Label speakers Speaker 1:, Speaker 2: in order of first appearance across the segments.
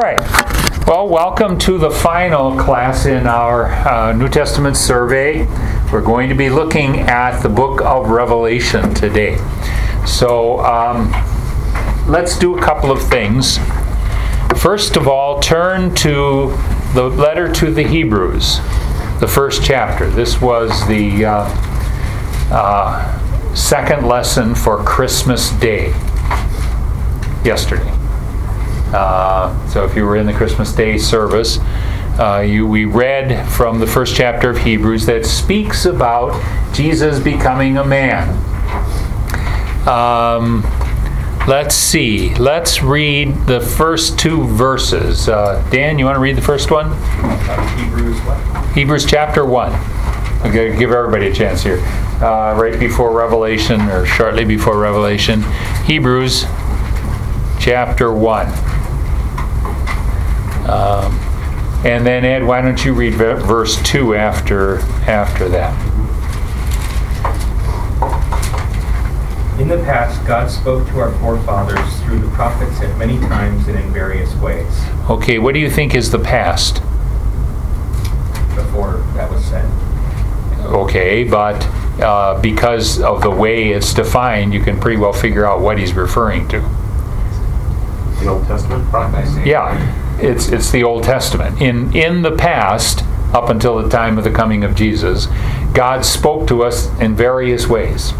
Speaker 1: right. Well, welcome to the final class in our New Testament survey. We're going to be looking at the book of Revelation today. So let's do a couple of things. First of all, turn to the letter to the Hebrews, the first chapter. This was the second lesson for Christmas Day yesterday. So if you were in the Christmas Day service, we read from the first chapter of Hebrews that speaks about Jesus becoming a man. Let's see. Let's read the first two verses. Dan, you want to read the first one?
Speaker 2: Hebrews what?
Speaker 1: Hebrews chapter 1. I'm going to give everybody a chance here. Right before Revelation, or shortly before Revelation. Hebrews chapter 1. And then Ed, why don't you read verse 2 after that?
Speaker 2: In the past, God spoke to our forefathers through the prophets at many times and in various ways.
Speaker 1: Okay, what do you think is the past?
Speaker 2: Before that was said.
Speaker 1: Okay, but because of the way it's defined, you can pretty well figure out what he's referring to.
Speaker 3: The Old Testament prophecy.
Speaker 1: Yeah. It's the Old Testament. In the past, up until the time of the coming of Jesus, God spoke to us in various ways,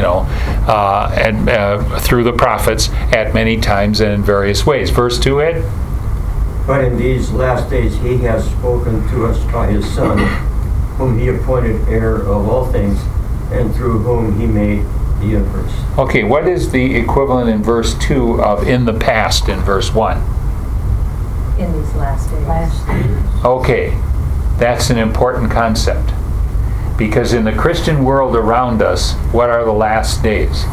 Speaker 1: through the prophets at many times and in various ways. Verse 2, Ed?
Speaker 4: But in these last days he has spoken to us by his Son, whom he appointed heir of all things, and through whom he made the universe.
Speaker 1: Okay, what is the equivalent in verse 2 of in the past in verse 1?
Speaker 5: In these last days.
Speaker 1: Okay, that's an important concept. Because in the Christian world around us, what are the last days?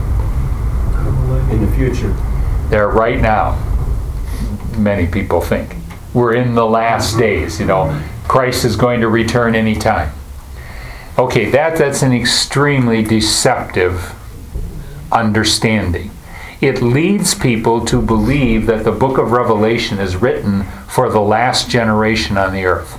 Speaker 4: In the future.
Speaker 1: They're right now, many people think. We're in the last days, Christ is going to return any time. Okay, that's an extremely deceptive understanding. It leads people to believe that the book of Revelation is written for the last generation on the earth.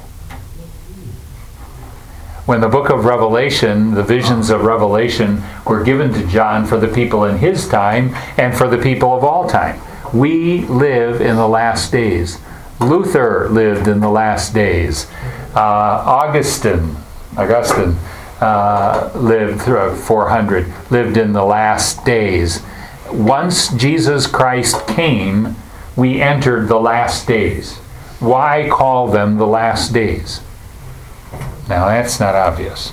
Speaker 1: When the book of Revelation, the visions of Revelation, were given to John for the people in his time and for the people of all time. We live in the last days. Luther lived in the last days. Augustine lived through 400, lived in the last days. Once Jesus Christ came, we entered the last days. Why call them the last days? Now that's not obvious.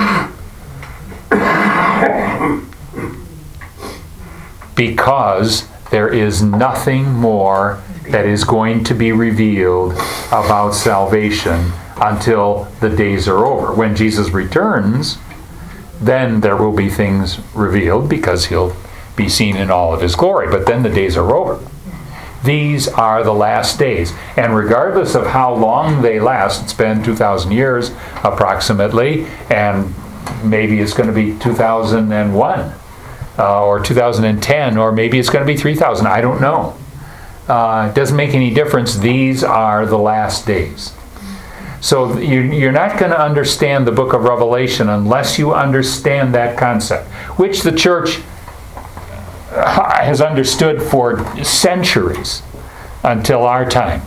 Speaker 1: Because there is nothing more that is going to be revealed about salvation until the days are over. When Jesus returns, then there will be things revealed because he'll be seen in all of his glory. But then the days are over. These are the last days. And regardless of how long they last, it's been 2,000 years approximately, and maybe it's going to be 2001 or 2010, or maybe it's going to be 3,000. I don't know. It doesn't make any difference. These are the last days. So you're not going to understand the book of Revelation unless you understand that concept, which the church has understood for centuries until our time.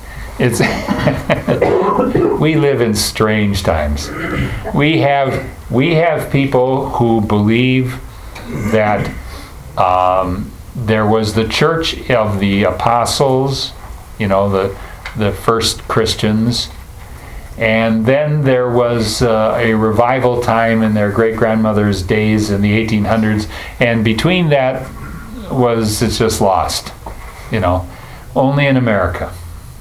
Speaker 1: We live in strange times. We have people who believe that there was the church of the apostles, the first Christians, and then there was a revival time in their great-grandmother's days in the 1800s, and between that it's just lost, only in America.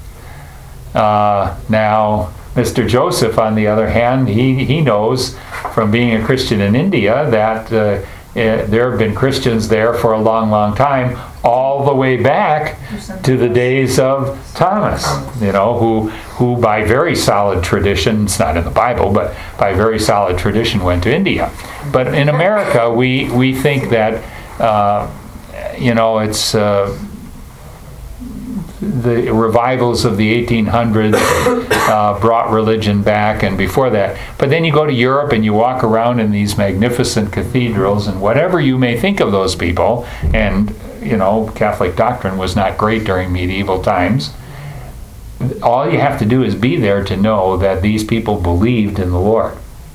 Speaker 1: Now, Mr. Joseph, on the other hand, he knows from being a Christian in India that there have been Christians there for a long, long time, all the way back to the days of Thomas, who by very solid tradition, it's not in the Bible, but by very solid tradition went to India. But in America, we think that, it's the revivals of the 1800s brought religion back, and before that. But then you go to Europe and you walk around in these magnificent cathedrals, and whatever you may think of those people, and Catholic doctrine was not great during medieval times. All you have to do is be there to know that these people believed in the Lord,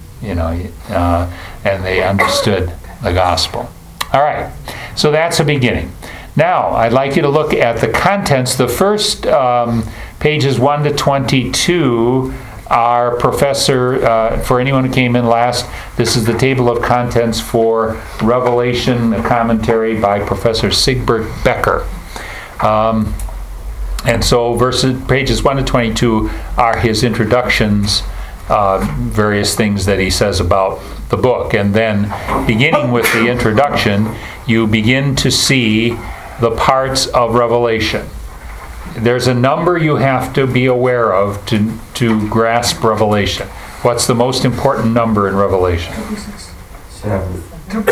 Speaker 1: and they understood the gospel. All right, so that's a beginning. Now, I'd like you to look at the contents. The first pages 1 to 22 are for anyone who came in last, this is the table of contents for Revelation, a commentary by Professor Sigbert Becker. And so pages 1 to 22 are his introductions, various things that he says about the book. And then, beginning with the introduction, you begin to see the parts of Revelation. There's a number you have to be aware of to grasp Revelation. What's the most important number in Revelation?
Speaker 4: 7.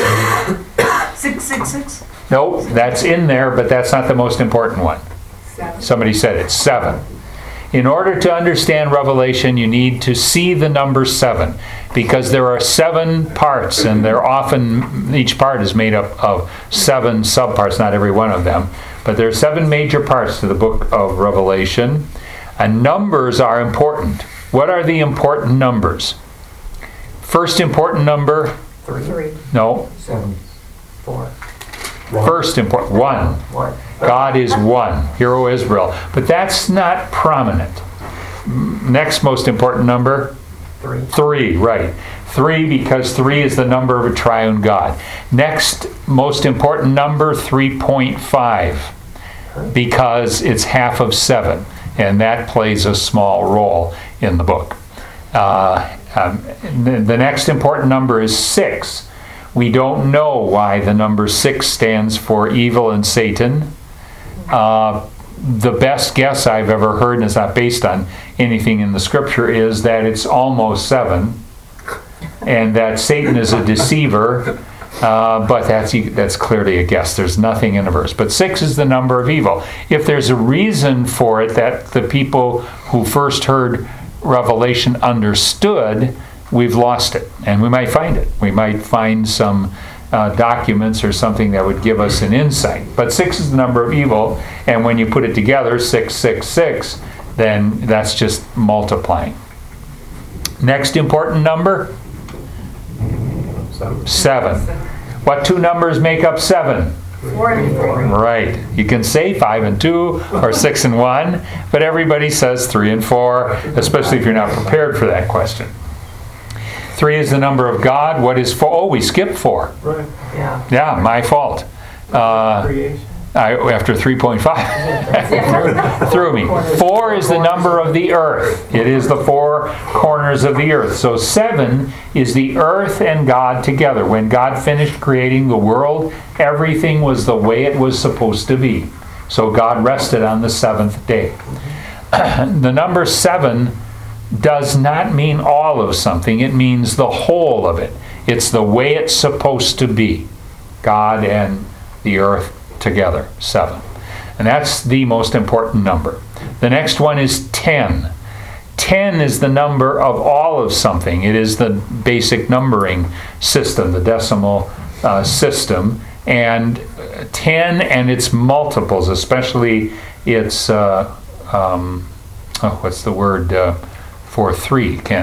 Speaker 5: 666?
Speaker 1: No, that's in there, but that's not the most important one.
Speaker 5: 7.
Speaker 1: Somebody said it's 7. In order to understand Revelation, you need to see the number 7, because there are 7 parts, and each part is made up of 7 subparts, not every one of them. But there are 7 major parts to the book of Revelation, and numbers are important. What are the important numbers? First important number?
Speaker 5: 3.
Speaker 1: No.
Speaker 4: 7. 4.
Speaker 1: First important, 1.
Speaker 4: 1.
Speaker 1: God is one. Hear, O Israel. But that's not prominent. Next most important number?
Speaker 4: 3.
Speaker 1: 3, right. 3, because 3 is the number of a triune God. Next most important number, 3.5, because it's half of 7, and that plays a small role in the book. The next important number is 6. We don't know why the number 6 stands for evil and Satan. The best guess I've ever heard, and it's not based on anything in the scripture, is that it's almost 7, and that Satan is a deceiver, but that's clearly a guess. There's nothing in the verse. But 6 is the number of evil. If there's a reason for it that the people who first heard Revelation understood, we've lost it, and we might find it. We might find some documents or something that would give us an insight. But 6 is the number of evil, and when you put it together, 666, then that's just multiplying. Next important number? 7. What 2 numbers make up 7?
Speaker 5: 4 and 3.
Speaker 1: Right. You can say 5 and 2 or 6 and 1, but everybody says 3 and 4, especially if you're not prepared for that question. 3 is the number of God. What is 4? Oh, we skipped 4.
Speaker 3: Right.
Speaker 1: Yeah, my fault.
Speaker 3: Creation.
Speaker 1: After 3.5 threw me. 4 is the number of the earth. It is the 4 corners of the earth. So 7 is the earth and God together. When God finished creating the world, everything was the way it was supposed to be. So God rested on the 7th day. The number 7 does not mean all of something. It means the whole of it. It's the way it's supposed to be. God and the earth together, 7. And that's the most important number. The next one is 10. 10 is the number of all of something. It is the basic numbering system, the decimal system. And 10 and its multiples, especially its, what's the word for 3? Can't.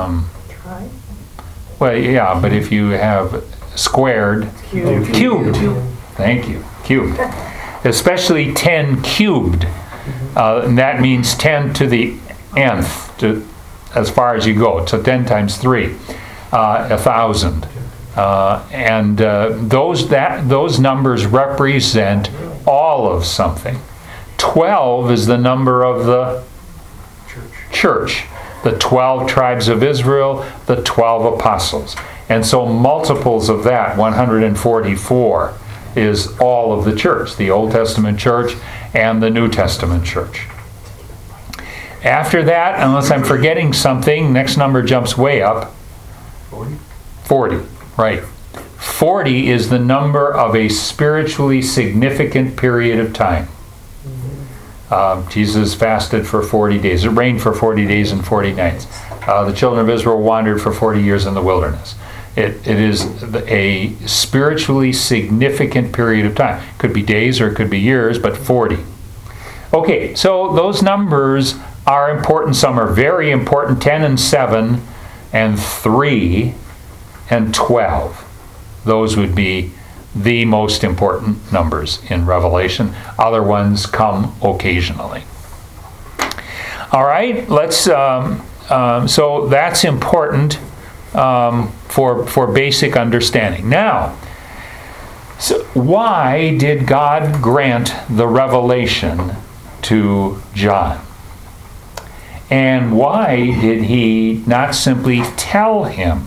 Speaker 1: Well, yeah, but if you have squared, cubed. Thank you. Cubed. Especially 10 cubed. And that means 10 to the nth, as far as you go. So 10 times 3, 1,000. And those numbers represent all of something. 12 is the number of the church. The 12 tribes of Israel, the 12 apostles. And so multiples of that, 144, is all of the church, the Old Testament church and the New Testament church. After that, unless I'm forgetting something, next number jumps way up. 40, right. 40 is the number of a spiritually significant period of time. Jesus fasted for 40 days. It rained for 40 days and 40 nights. The children of Israel wandered for 40 years in the wilderness. It is a spiritually significant period of time. It could be days or it could be years, but 40. Okay, so those numbers are important. Some are very important, 10 and 7 and 3 and 12. Those would be the most important numbers in Revelation. Other ones come occasionally. All right, let's. So that's important for basic understanding. Now, so why did God grant the revelation to John? And why did He not simply tell him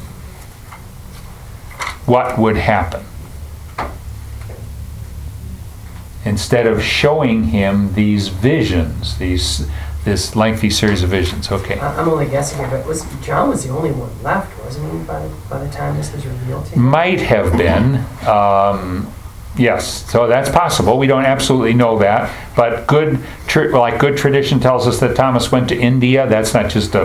Speaker 1: what would happen, instead of showing him these visions, this lengthy series of visions? Okay.
Speaker 6: I'm only guessing here, but John was the only one left, wasn't he, by the time this was revealed to him?
Speaker 1: Might have been. Yes, so that's possible. We don't absolutely know that, but good tradition tells us that Thomas went to India. That's not just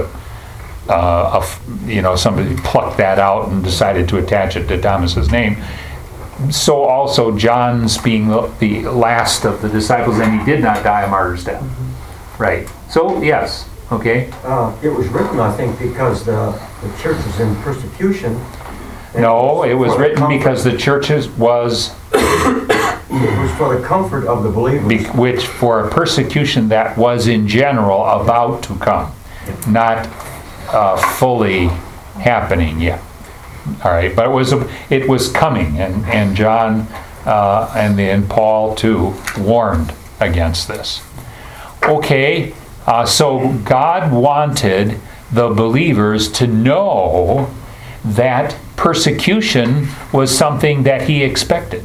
Speaker 1: somebody plucked that out and decided to attach it to Thomas's name. So also John's being the last of the disciples, and he did not die a martyr's death. Mm-hmm. Right. So yes. Okay.
Speaker 4: It was written, I think, because the church was in persecution.
Speaker 1: No, it was written because the church was...
Speaker 4: It was for the comfort of the believers.
Speaker 1: Which for a persecution that was in general about to come, not fully happening yet. All right, but it was coming, and John and then Paul too warned against this. Okay, so God wanted the believers to know that persecution was something that He expected,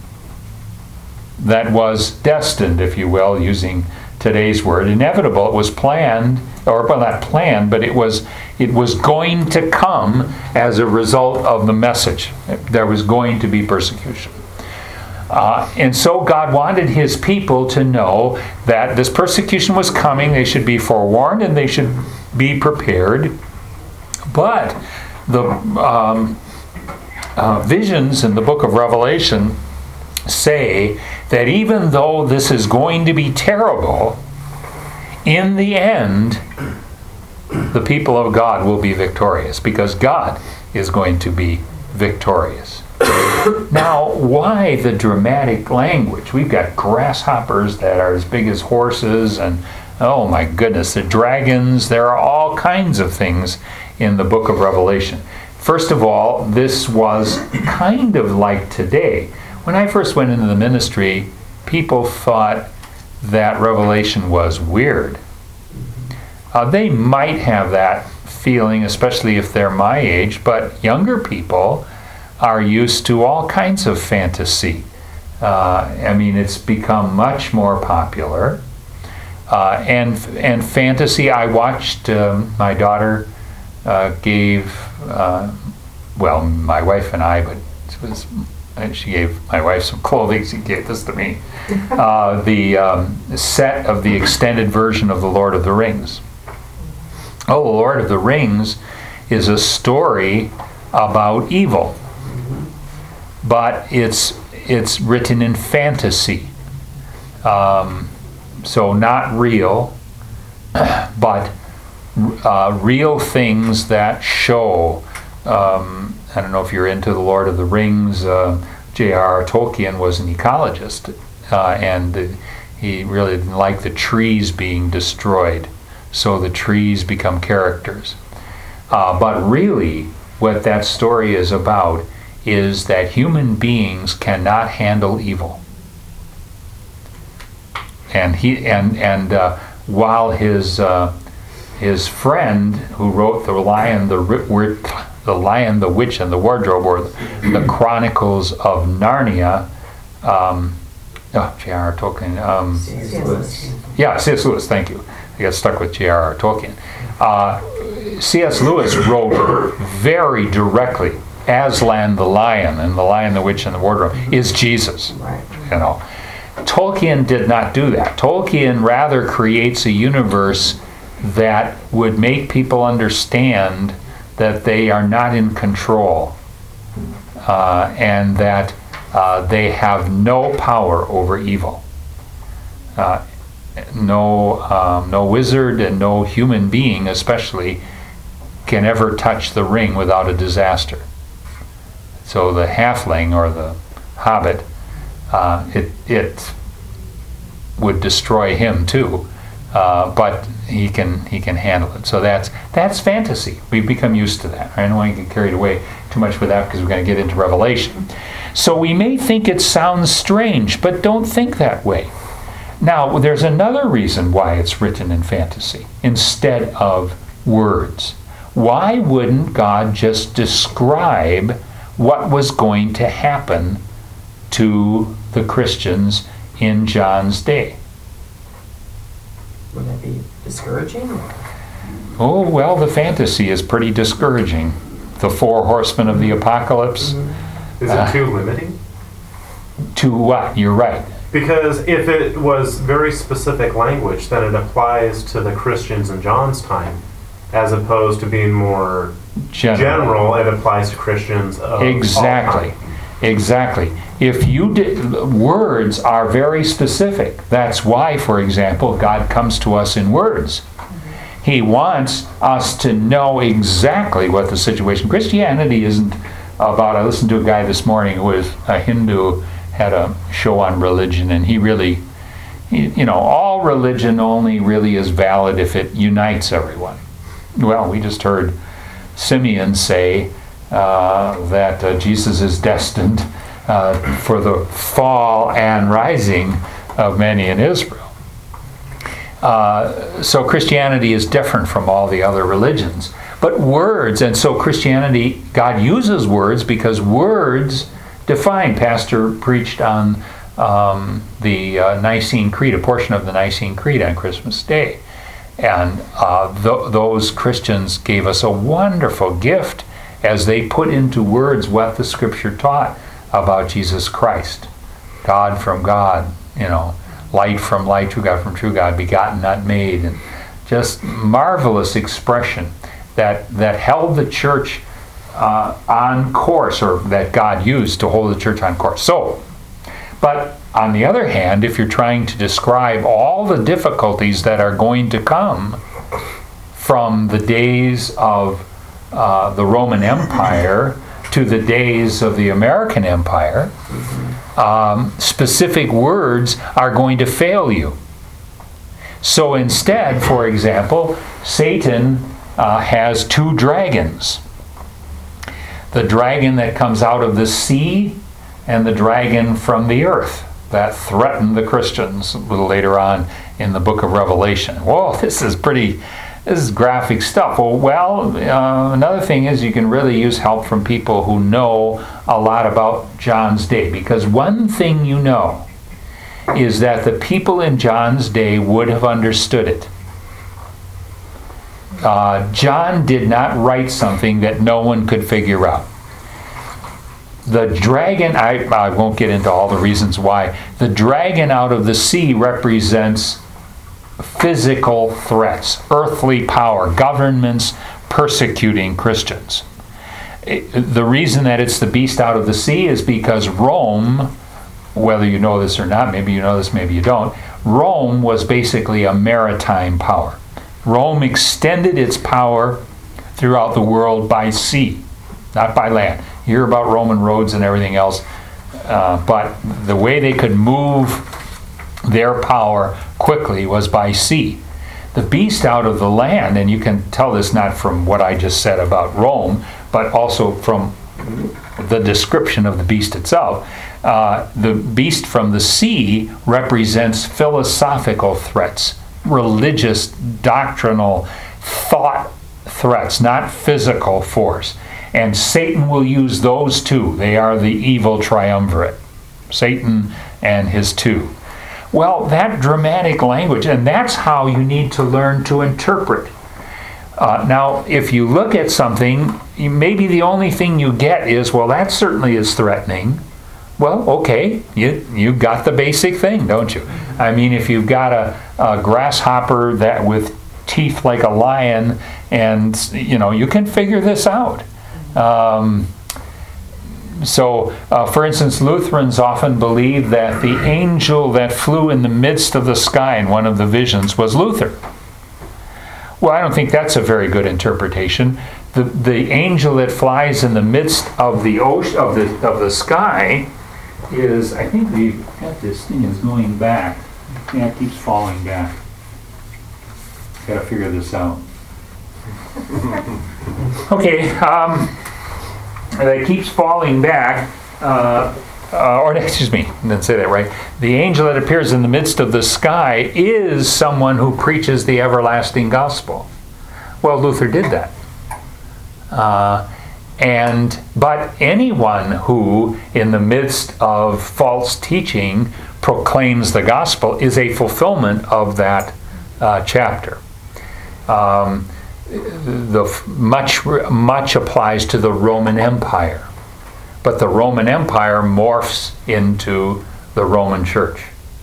Speaker 1: that was destined, if you will, using today's word, inevitable. It was planned, or well, not planned, but it was going to come as a result of the message. There was going to be persecution. And so God wanted His people to know that this persecution was coming. They should be forewarned and they should be prepared. But the visions in the book of Revelation say that even though this is going to be terrible, in the end, the people of God will be victorious, because God is going to be victorious. Now, why the dramatic language? We've got grasshoppers that are as big as horses, and oh my goodness, the dragons. There are all kinds of things in the book of Revelation. First of all, this was kind of like today. When I first went into the ministry, people thought that Revelation was weird. They might have that feeling, especially if they're my age, but younger people are used to all kinds of fantasy. It's become much more popular. And fantasy, I watched, my daughter gave, my wife and I, but she gave my wife some clothing. She gave this to me. The set of the extended version of The Lord of the Rings. Oh, The Lord of the Rings is a story about evil, but it's written in fantasy. So not real, but real things that show. I don't know if you're into The Lord of the Rings. J.R.R. Tolkien was an ecologist, and he really didn't like the trees being destroyed, so the trees become characters. But really, what that story is about is that human beings cannot handle evil. And while his friend who wrote The Lion, the Witch, and the Wardrobe, or the Chronicles of Narnia, J.R.R. Tolkien.
Speaker 6: C.S. Lewis.
Speaker 1: Yeah, C.S. Lewis, thank you. I got stuck with J.R.R. Tolkien. C.S. Lewis wrote very directly, Aslan the Lion and The Lion, the Witch, and the Wardrobe is Jesus.
Speaker 6: Right.
Speaker 1: Tolkien did not do that. Tolkien rather creates a universe that would make people understand that they are not in control, and that they have no power over evil. No wizard and no human being especially can ever touch the ring without a disaster. So the halfling or the hobbit, it would destroy him too, but he can handle it. So that's fantasy. We've become used to that. I don't want to get carried away too much with that because we're going to get into Revelation. So we may think it sounds strange, but don't think that way. Now, there's another reason why it's written in fantasy instead of words. Why wouldn't God just describe what was going to happen to the Christians in John's day?
Speaker 6: Would that be discouraging?
Speaker 1: Oh, well, the fantasy is pretty discouraging. The 4 horsemen of the apocalypse.
Speaker 3: Is it too limiting?
Speaker 1: To what? You're right.
Speaker 3: Because if it was very specific language, then it applies to the Christians in John's time, as opposed to being more general, it applies to Christians of
Speaker 1: Exactly.
Speaker 3: all time.
Speaker 1: Exactly. If you words are very specific. That's why, for example, God comes to us in words. He wants us to know exactly what the situation. Christianity isn't about. I listened to a guy this morning who was a Hindu, had a show on religion, and he really, all religion only really is valid if it unites everyone. Well, we just heard Simeon say that Jesus is destined for the fall and rising of many in Israel. So Christianity is different from all the other religions. But words, and so Christianity, God uses words because words define. Pastor preached on the Nicene Creed, a portion of the Nicene Creed on Christmas Day. And those Christians gave us a wonderful gift as they put into words what the Scripture taught about Jesus Christ. God from God, light from light, true God from true God, begotten, not made. And just marvelous expression that held the church on course, or that God used to hold the church on course. So, but on the other hand, if you're trying to describe all the difficulties that are going to come from the days of the Roman Empire to the days of the American Empire, specific words are going to fail you. So instead, for example, Satan has 2 dragons. The dragon that comes out of the sea and the dragon from the earth that threatened the Christians a little later on in the book of Revelation. Whoa, this is graphic stuff. Well, another thing is you can really use help from people who know a lot about John's day, because one thing you know is that the people in John's day would have understood it. John did not write something that no one could figure out. The dragon, I won't get into all the reasons why, the dragon out of the sea represents physical threats, earthly power, governments persecuting Christians. The reason that it's the beast out of the sea is because Rome, whether you know this or not, maybe you know this, maybe you don't, Rome was basically a maritime power. Rome extended its power throughout the world by sea, not by land. You hear about Roman roads and everything else, but the way they could move their power quickly was by sea. The beast out of the land, and you can tell this not from what I just said about Rome, but also from the description of the beast itself. The beast from the sea represents philosophical threats, religious, doctrinal, thought threats, not physical force. And Satan will use those 2. They are the evil triumvirate, Satan and his 2. Well, that dramatic language, and that's how you need to learn to interpret. Now, if you look at something, maybe the only thing you get is, well, that certainly is threatening. Well, okay, you got the basic thing, don't you? I mean, if you've got a grasshopper that with teeth like a lion, and you can figure this out. For instance, Lutherans often believe that the angel that flew in the midst of the sky in one of the visions was Luther. Well, I don't think that's a very good interpretation. The angel that flies in the midst of the ocean of the sky is, I think this thing is going back. Yeah, it keeps falling back. Got to figure this out. Okay, that keeps falling back. Excuse me, I didn't say that right. The angel that appears in the midst of the sky is someone who preaches the everlasting gospel. Well, Luther did that. But anyone who, in the midst of false teaching, proclaims the gospel is a fulfillment of that chapter. Much applies to the Roman Empire, but the Roman Empire morphs into the Roman Church.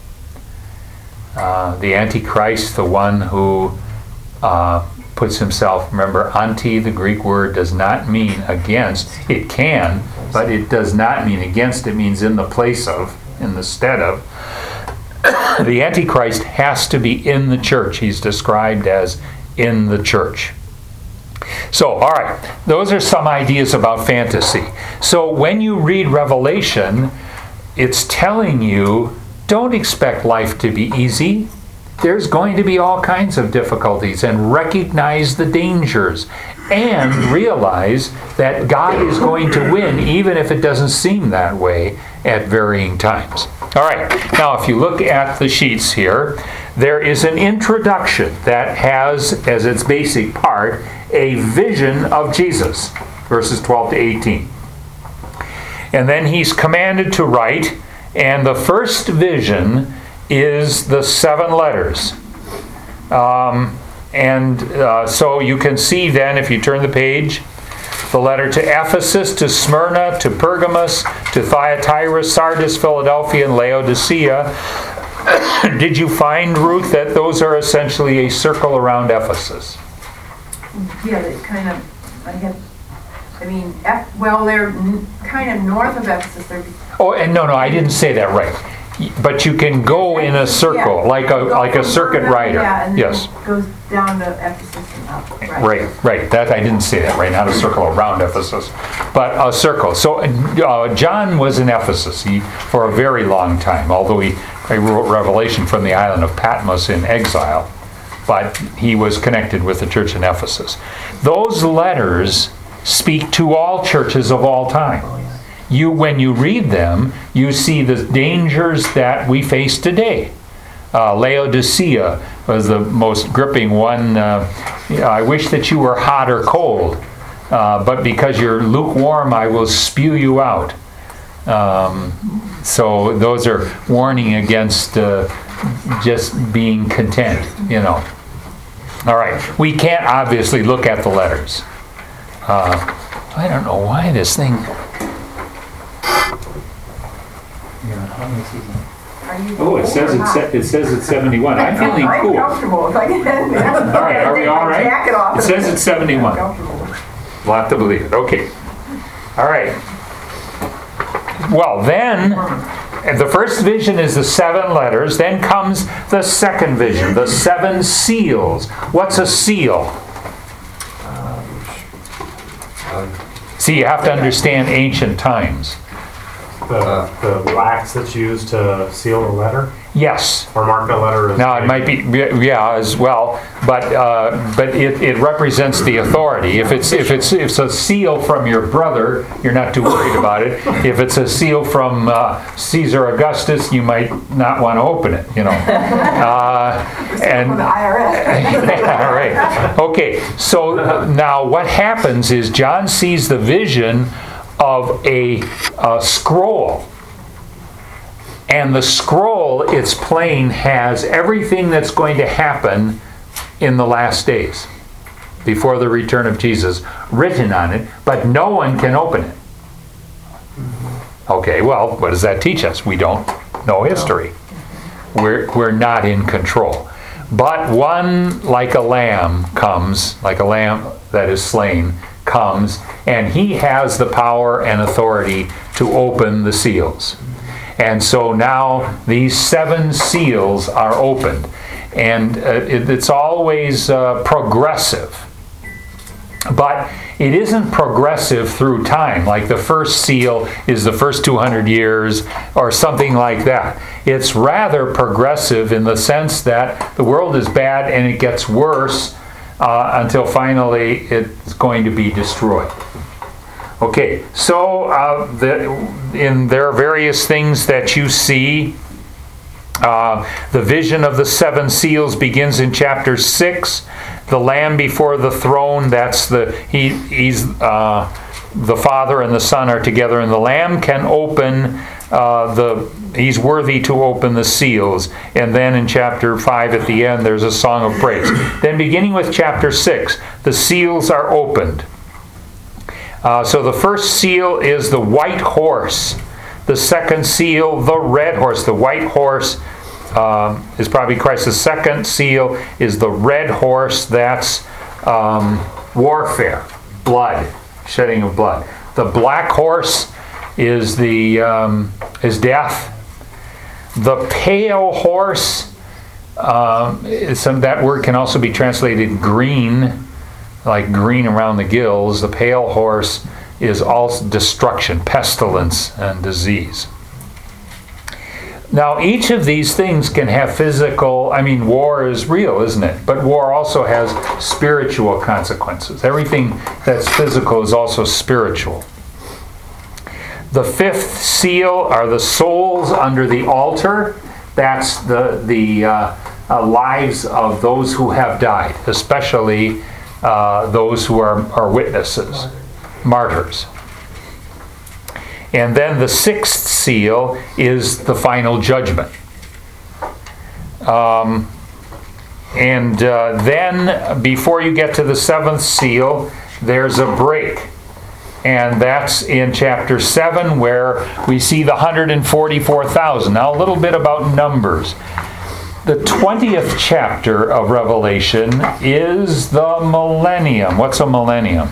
Speaker 1: The Antichrist, the one who puts himself, remember, anti, the Greek word, does not mean against. It can, but it does not mean against. It means in the place of, in the stead of. The Antichrist has to be in the church. He's described as in the church. So, all right, those are some ideas about fantasy. So when you read Revelation, it's telling you, don't expect life to be easy. There's going to be all kinds of difficulties, and recognize the dangers and realize that God is going to win even if it doesn't seem that way at varying times. All right, now if you look at the sheets here, there is an introduction that has as its basic part a vision of Jesus, verses 12 to 18. And then he's commanded to write, and the first vision is the 7 letters. So you can see then, if you turn the page, the letter to Ephesus, to Smyrna, to Pergamos, to Thyatira, Sardis, Philadelphia, and Laodicea. Did you find, Ruth, that those are essentially a circle around Ephesus?
Speaker 5: Yeah, they kind of, they're kind of north of Ephesus.
Speaker 1: I didn't say that right. But you can go in a circle, like a circuit rider.
Speaker 5: Yeah, and
Speaker 1: yes.
Speaker 5: It goes down to Ephesus and up.
Speaker 1: Right. That I didn't say that right. Not a circle around Ephesus, but a circle. So John was in Ephesus for a very long time, although he wrote Revelation from the island of Patmos in exile. But he was connected with the church in Ephesus. Those letters speak to all churches of all time. When you read them, you see the dangers that we face today. Laodicea was the most gripping one. I wish that you were hot or cold, but because you're lukewarm, I will spew you out. So those are warning against just being content, All right, we can't obviously look at the letters. I don't know why this thing... it says it's 71. I'm feeling cool.
Speaker 5: I'm comfortable. If I get in there.
Speaker 1: All right, are we all right?
Speaker 5: Jacket off.
Speaker 1: It says it's 71. We'll have to believe it. Okay. All right. Well, then, the first vision is the 7 letters. Then comes the second vision, the 7 seals. What's a seal? See, you have to understand ancient times.
Speaker 3: The wax that's used to seal a letter?
Speaker 1: Yes.
Speaker 3: Or mark a letter?
Speaker 1: Now, it might be, as well, but it represents the authority. If it's a seal from your brother, you're not too worried about it. If it's a seal from Caesar Augustus, you might not want to open it,
Speaker 5: From the IRS.
Speaker 1: Yeah, right. Okay, so now what happens is John sees the vision of a scroll. And the scroll, it's plain, has everything that's going to happen in the last days, before the return of Jesus, written on it, but no one can open it. Okay, well, what does that teach us? We don't know history. We're not in control. But one, like a lamb comes, like a lamb that is slain, comes, and he has the power and authority to open the seals. And so now these 7 seals are opened. And it's always progressive. But it isn't progressive through time, like the first seal is the first 200 years or something like that. It's rather progressive in the sense that the world is bad and it gets worse until finally it's going to be destroyed. Okay, so there are various things that you see. The vision of the 7 seals begins in chapter 6. The Lamb before the throne, that's he's the Father and the Son are together, and the Lamb can open he's worthy to open the seals. And then in chapter 5 at the end, there's a song of praise. Then beginning with chapter 6, the seals are opened. So the first seal is the white horse. The second seal, the red horse. The white horse is probably Christ. The second seal is the red horse. That's warfare, blood, shedding of blood. The black horse is is death. The pale horse, that word can also be translated green, like green around the gills. The pale horse is also destruction, pestilence, and disease. Now, each of these things can have physical, war is real, isn't it? But war also has spiritual consequences. Everything that's physical is also spiritual. The 5th seal are the souls under the altar. That's the lives of those who have died, especially those who are witnesses, martyrs. And then the 6th seal is the final judgment. Then before you get to the 7th seal, there's a break. And that's in chapter 7 where we see the 144,000. Now a little bit about numbers. The 20th chapter of Revelation is the millennium. What's a millennium?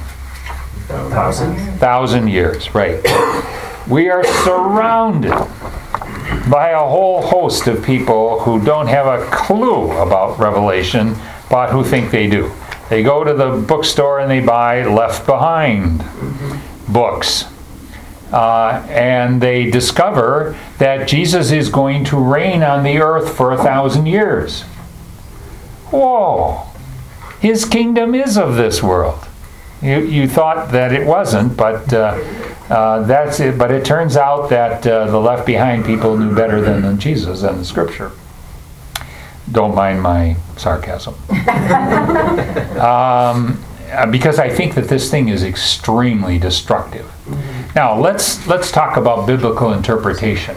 Speaker 1: 1,000 years, right. We are surrounded by a whole host of people who don't have a clue about Revelation, but who think they do. They go to the bookstore and they buy Left Behind books. And they discover that Jesus is going to reign on the earth for 1,000 years. Whoa! His kingdom is of this world. You thought that it wasn't, but that's it. But it turns out that the Left Behind people knew better than Jesus and the Scripture. Don't mind my sarcasm. Because I think that this thing is extremely destructive. Now, let's talk about biblical interpretation.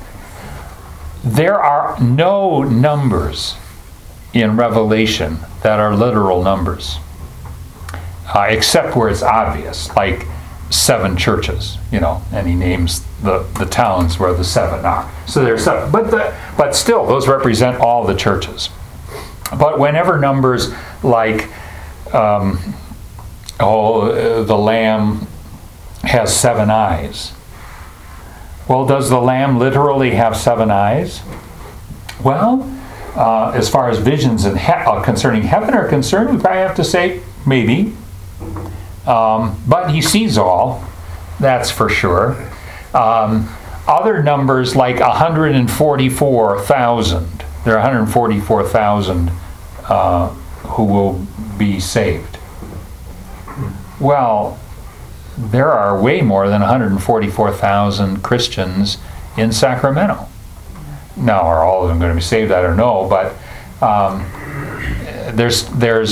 Speaker 1: There are no numbers in Revelation that are literal numbers, except where it's obvious, like 7 churches, and he names the towns where the 7 are. So there's 7, but still, those represent all the churches. But whenever numbers like the Lamb has 7 eyes. Well, does the Lamb literally have 7 eyes? Well, as far as visions concerning heaven are concerned, we probably have to say maybe. But he sees all, that's for sure. Other numbers like 144,000. There are 144,000 who will be saved. Well, there are way more than 144,000 Christians in Sacramento. Now, are all of them going to be saved? I don't know, but there's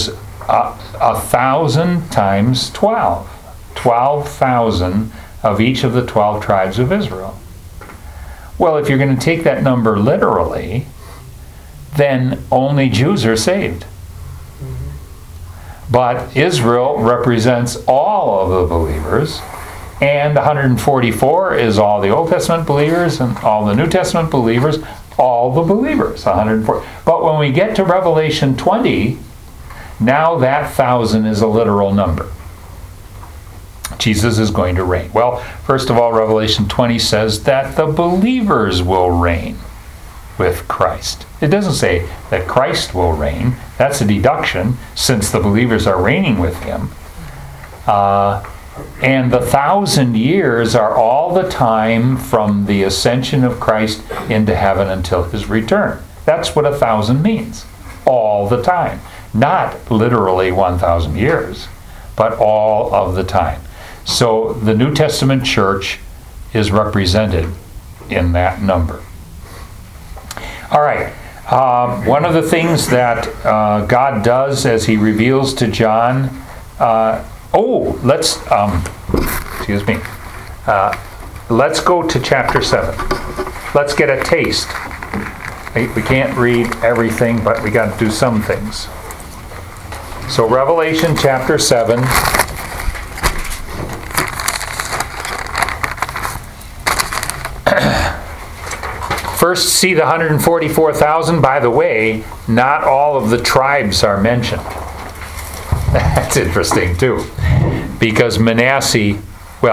Speaker 1: 1,000 times 12. 12,000 of each of the 12 tribes of Israel. Well, if you're going to take that number literally, then only Jews are saved. But Israel represents all of the believers, And 144 is all the Old Testament believers and all the New Testament believers, all the believers, 104. But when we get to Revelation 20, now that 1,000 is a literal number. Jesus is going to reign. Well, first of all, Revelation 20 says that the believers will reign with Christ. It doesn't say that Christ will reign. That's a deduction, since the believers are reigning with him. And the 1,000 years are all the time from the ascension of Christ into heaven until his return. That's what 1,000 means. All the time. Not literally 1,000 years, but all of the time. So the New Testament church is represented in that number. All right. One of the things that God does as he reveals to John, let's go to chapter 7. Let's get a taste. We can't read everything, but we got to do some things. So Revelation chapter 7. First, see the 144,000. By the way, not all of the tribes are mentioned. That's interesting too, because Manasseh, we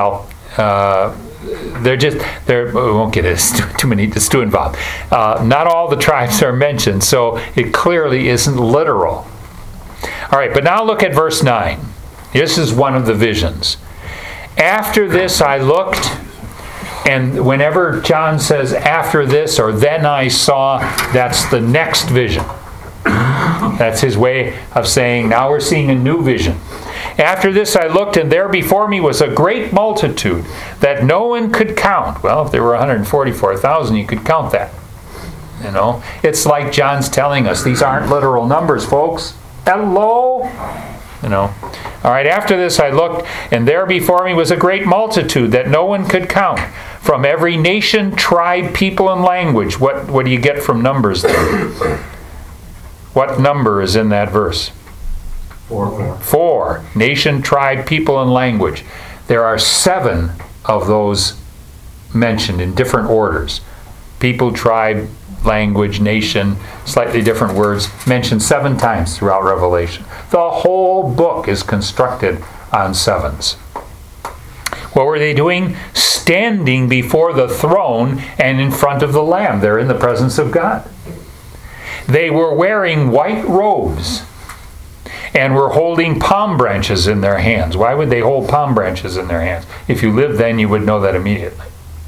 Speaker 1: won't get it's too involved. Not all the tribes are mentioned, so it clearly isn't literal. All right, but now look at verse 9. This is one of the visions. After this I looked, and whenever John says after this or then I saw, that's the next vision. That's his way of saying now we're seeing a new vision. After this I looked, and there before me was a great multitude that no one could count. Well, if there were 144,000, you could count that. You know, it's like John's telling us these aren't literal numbers, folks. Hello? You know. All right, after this I looked, and there before me was a great multitude that no one could count, from every nation, tribe, people, and language. What do you get from numbers there? What number is in that verse?
Speaker 4: 4.
Speaker 1: 4. Nation, tribe, people, and language. There are 7 of those mentioned in different orders. People, tribe, language, nation, slightly different words, mentioned 7 times throughout Revelation. The whole book is constructed on 7s. What were they doing? Standing before the throne and in front of the Lamb. They're in the presence of God. They were wearing white robes and were holding palm branches in their hands. Why would they hold palm branches in their hands? If you lived then, you would know that immediately.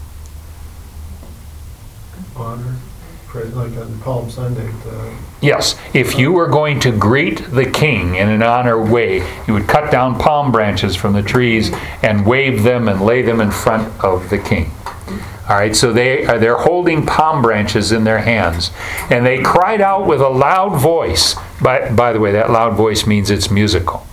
Speaker 7: Honor, like on Palm Sunday.
Speaker 1: Yes, if you were going to greet the king in an honor way, you would cut down palm branches from the trees and wave them and lay them in front of the king. All right, so they're holding palm branches in their hands, and they cried out with a loud voice. By the way, that loud voice means it's musical.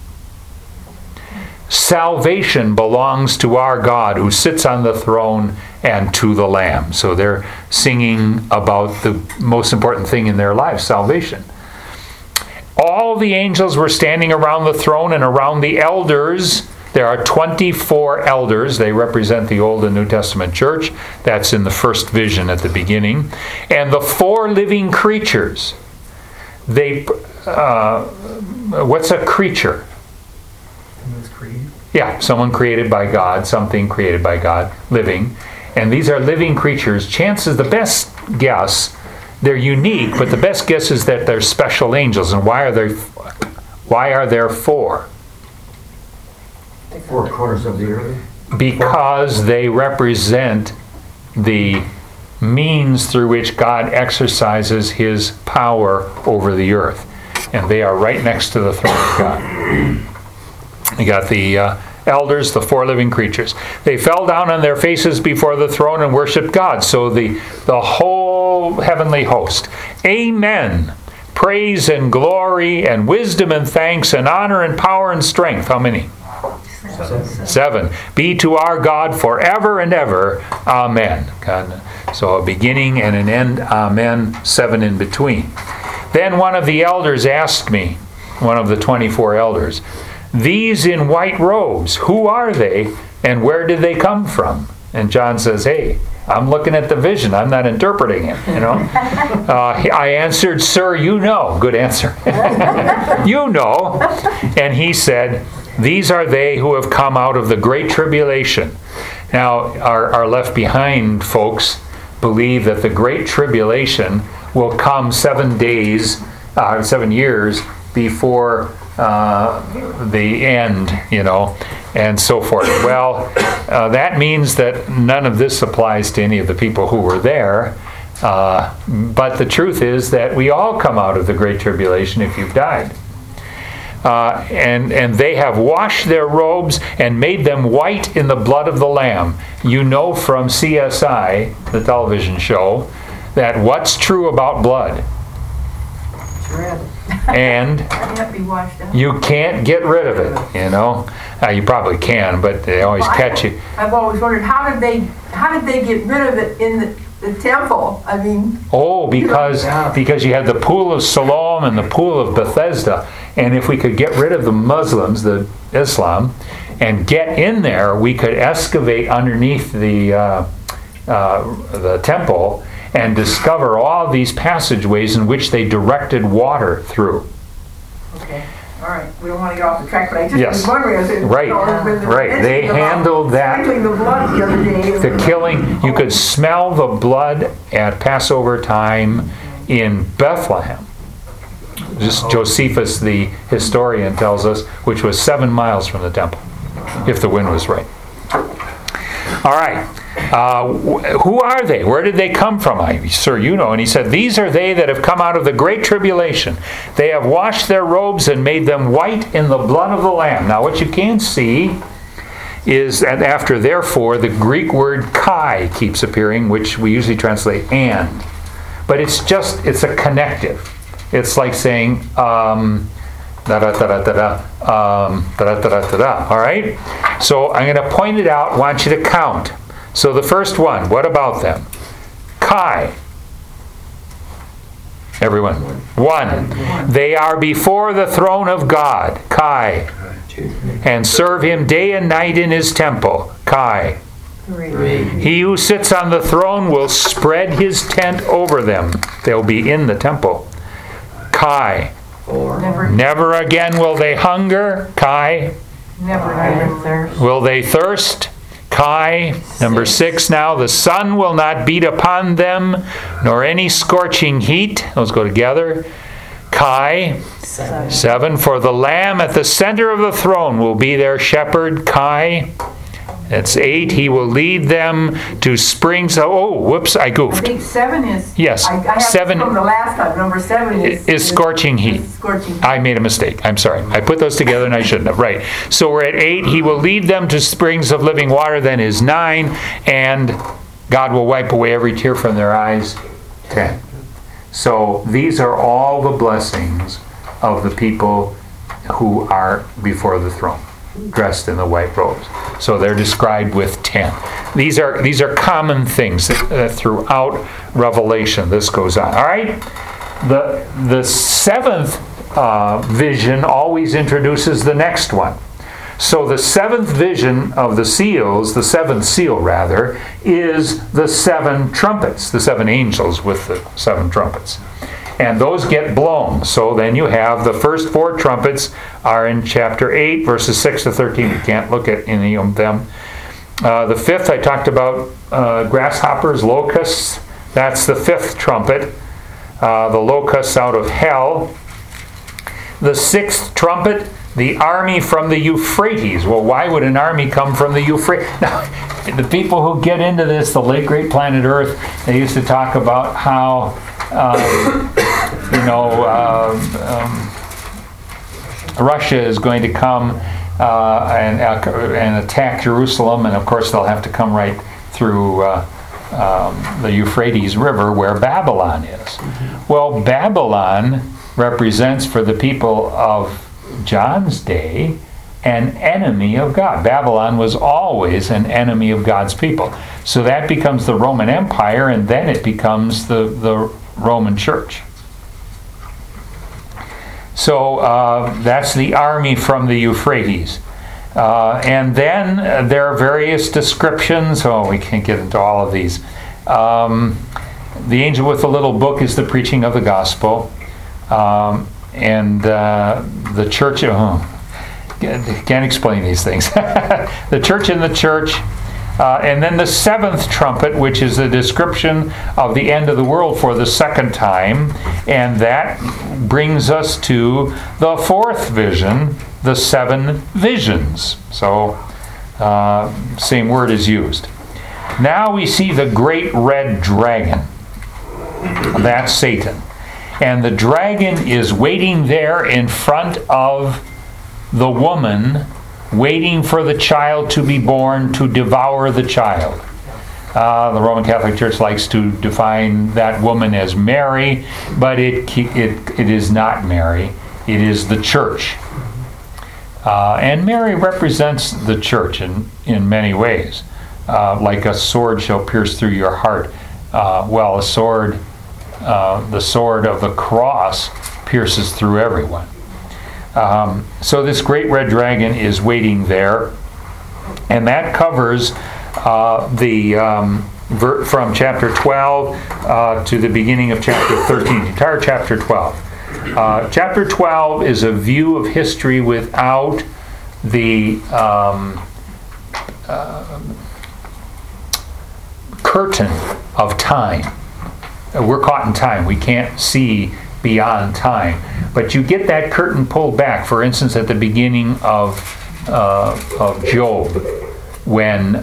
Speaker 1: Salvation belongs to our God who sits on the throne and to the Lamb. So they're singing about the most important thing in their lives, salvation. All the angels were standing around the throne and around the elders. There are 24 elders. They represent the Old and New Testament church. That's in the first vision at the beginning. And the 4 living creatures. What's a creature? Yeah, someone created by God, something created by God, living. And these are living creatures. Chances, the best guess, they're unique, but the best guess is that they're special angels. And why are there 4?
Speaker 4: 4 corners of the earth.
Speaker 1: Because they represent the means through which God exercises his power over the earth. And they are right next to the throne of God. You got the elders, the 4 living creatures. They fell down on their faces before the throne and worshiped God. So the whole heavenly host. Amen. Praise and glory and wisdom and thanks and honor and power and strength. How many? 7. Be to our God forever and ever. Amen. God. So a beginning and an end. Amen. 7 in between. Then one of the elders asked me, one of the 24 elders, these in white robes, who are they And where did they come from? And John says, hey, I'm looking at the vision. I'm not interpreting it, you know. I answered, sir, you know. Good answer. You know. And he said, these are they who have come out of the great tribulation. Now, our left behind folks believe that the great tribulation will come 7 years before the end, you know, and so forth. Well, that means that none of this applies to any of the people who were there. But the truth is that we all come out of the Great Tribulation if you've died. And they have washed their robes and made them white in the blood of the Lamb. You know from CSI, the television show, that what's true about blood?
Speaker 5: It's red.
Speaker 1: And
Speaker 5: Can't be washed out.
Speaker 1: you can't get rid of it, you know. You probably can, but they always catch you.
Speaker 5: I've always wondered, how did they get rid of it in the temple? I mean,
Speaker 1: Oh, because you had the pool of Siloam and the pool of Bethesda. And if we could get rid of the Muslims, the Islam, and get in there, we could excavate underneath the temple and discover all these passageways in which they directed water through.
Speaker 5: okay, all right. We don't want to get off the track, but I just
Speaker 1: Yes.
Speaker 5: was wondering. I said,
Speaker 1: Right,
Speaker 5: you know, when the
Speaker 1: right. They
Speaker 5: mention about
Speaker 1: handled that.
Speaker 5: sprinkling the blood the other day.
Speaker 1: The killing, you could smell the blood at Passover time in Bethlehem. Just Josephus, the historian, tells us, which was 7 miles from the temple, if the wind was right. All right. Who are they? Where did they come from? Sir, you know. And he said, these are they that have come out of the great tribulation. They have washed their robes and made them white in the blood of the Lamb. Now, what you can see is that after therefore, the Greek word kai keeps appearing, which we usually translate and. But it's a connective. It's like saying, da-da-da-da-da-da, all right? So I'm going to point it out, want you to count. So the first one, what about them? Kai. Everyone. 1. They are before the throne of God. Kai. And serve him day and night in his temple. Kai.
Speaker 6: 3.
Speaker 1: He who sits on the throne will spread his tent over them. They'll be in the temple. Kai.
Speaker 6: 4.
Speaker 1: Never again will they hunger. Kai.
Speaker 5: Never thirst.
Speaker 1: Will they thirst? Kai. Number 6 now. The sun will not beat upon them, nor any scorching heat. Those go together. Kai. 7. For the Lamb at the center of the throne will be their shepherd. Kai. That's 8. He will lead them to springs. Oh, whoops, I
Speaker 5: I
Speaker 1: goofed.
Speaker 5: think 7 is.
Speaker 1: Yes,
Speaker 5: I have
Speaker 1: 7
Speaker 5: from the last time. Number 7
Speaker 1: is scorching heat.
Speaker 5: Scorching heat.
Speaker 1: I made a mistake. I'm sorry. I put those together and I shouldn't have. Right. So we're at 8. He will lead them to springs of living water. Then is 9. And God will wipe away every tear from their eyes. 10. So these are all the blessings of the people who are before the throne, dressed in the white robes. So they're described with 10. These are common things throughout Revelation. This goes on. All right? The 7th vision always introduces the next one. So the 7th vision of the seals, the 7th seal rather, is the 7 trumpets, the 7 angels with the 7 trumpets. And those get blown. So then you have the first 4 trumpets are in chapter 8, verses 6 to 13. You can't look at any of them. The 5th, I talked about grasshoppers, locusts. That's the 5th trumpet. The locusts out of hell. The 6th trumpet, the army from the Euphrates. Well, why would an army come from the Euphrates? Now, the people who get into this, the late great planet Earth, they used to talk about how Russia is going to come and attack Jerusalem, and of course they'll have to come right through the Euphrates River where Babylon is. Well, Babylon represents for the people of John's day an enemy of God. Babylon was always an enemy of God's people. So that becomes the Roman Empire, and then it becomes the Roman Church. So that's the army from the Euphrates. And then there are various descriptions. Oh, we can't get into all of these. The angel with the little book is the preaching of the gospel. And the church, can't explain these things. The church in the church. And then the seventh trumpet, which is a description of the end of the world for the second time. And that brings us to the fourth vision, the seven visions. So, same word is used. Now we see the great red dragon. That's Satan. And the dragon is waiting there in front of the woman, waiting for the child to be born to devour the child. The Roman Catholic Church likes to define that woman as Mary, but it is not Mary. It is the church. And Mary represents the church in many ways. Like a sword shall pierce through your heart. Well, the sword of the cross pierces through everyone. So this great red dragon is waiting there, and that covers from chapter 12 to the beginning of chapter 13, the entire chapter 12. Chapter 12 is a view of history without the curtain of time. We're caught in time. We can't see beyond time. But you get that curtain pulled back, for instance, at the beginning of Job, when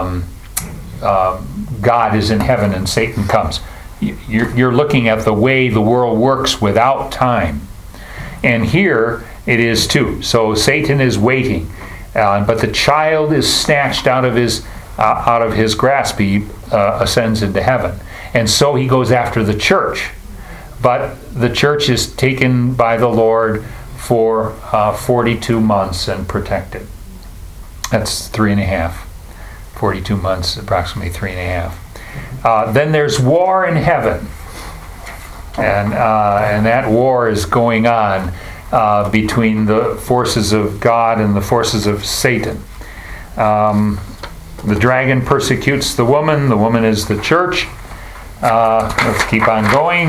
Speaker 1: God is in heaven and Satan comes. You're looking at the way the world works without time. And here it is too. So Satan is waiting, but the child is snatched out of his grasp. He ascends into heaven. And so he goes after the church. But the church is taken by the Lord for 42 months and protected. That's 3.5. 42 months, approximately 3.5. Then there's war in heaven. And that war is going on between the forces of God and the forces of Satan. The dragon persecutes the woman is the church. Let's keep on going.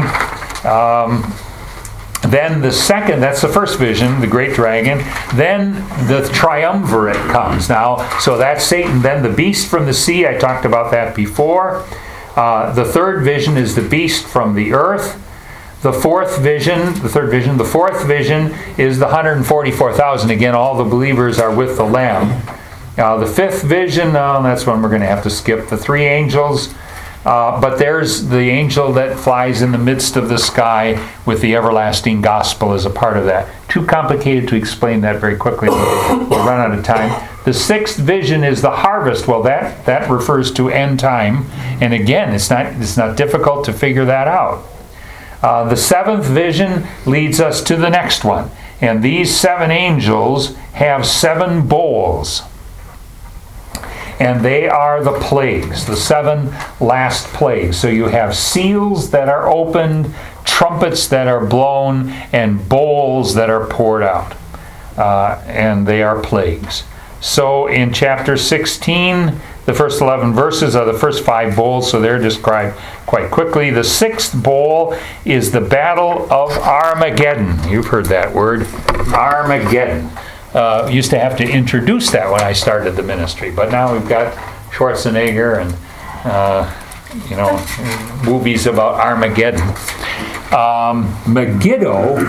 Speaker 1: Then the second, that's the first vision, the great dragon. Then the triumvirate comes. Now, so that's Satan. Then the beast from the sea, I talked about that before. The third vision is the beast from the earth. The fourth vision is the 144,000. Again, all the believers are with the Lamb. The fifth vision, that's one we're going to have to skip. The three angels. But there's the angel that flies in the midst of the sky with the everlasting gospel as a part of that. Too complicated to explain that very quickly. We'll run out of time. The sixth vision is the harvest. Well, that refers to end time. And again, it's not difficult to figure that out. The seventh vision leads us to the next one. And these seven angels have seven bowls. And they are the plagues, the seven last plagues. So you have seals that are opened, trumpets that are blown, and bowls that are poured out. And they are plagues. So in chapter 16, the first 11 verses are the first 5 bowls, so they're described quite quickly. The sixth bowl is the Battle of Armageddon. You've heard that word, Armageddon. Used to have to introduce that when I started the ministry, but now we've got Schwarzenegger and movies about Armageddon. Megiddo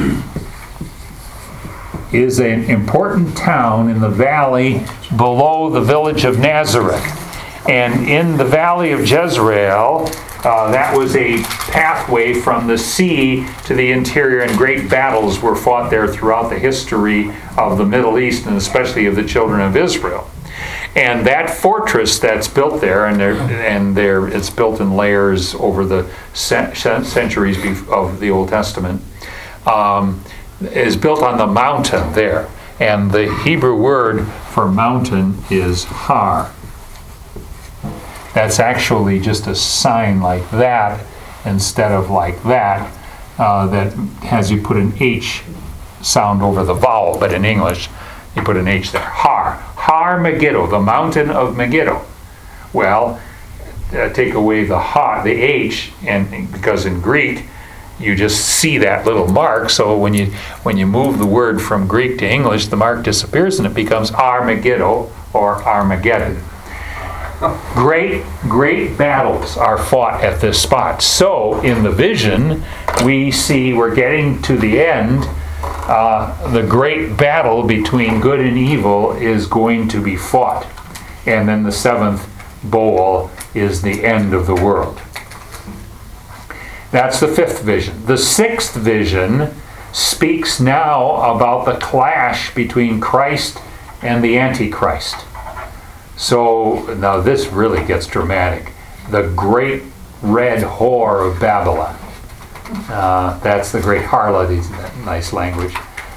Speaker 1: is an important town in the valley below the village of Nazareth, and in the valley of Jezreel, that was a pathway from the sea to the interior, and great battles were fought there throughout the history of the Middle East, and especially of the children of Israel. And that fortress that's built there, it's built in layers over the centuries of the Old Testament, is built on the mountain there. And the Hebrew word for mountain is har. That's actually just a sign like that instead of like that, that has you put an H sound over the vowel. But in English, You put an H there. Har Megiddo, the mountain of Megiddo. Well, take away the H, and because in Greek you just see that little mark. So when you move the word from Greek to English, the mark disappears and it becomes Armageddo or Armageddon. Great battles are fought at this spot. So in the vision, we see we're getting to the end. The great battle between good and evil is going to be fought. And then the seventh bowl is the end of the world. That's the fifth vision. The sixth vision speaks now about the clash between Christ and the Antichrist. So now this really gets dramatic. The great red whore of Babylon. That's the great harlot, is nice language.